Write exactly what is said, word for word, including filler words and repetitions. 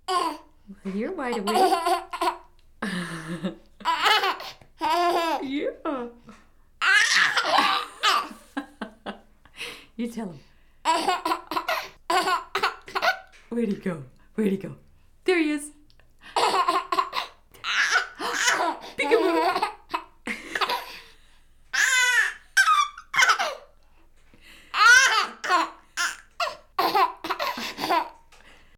You're wide awake. Yeah. You tell him. Where'd he go? Where'd he go? There he is.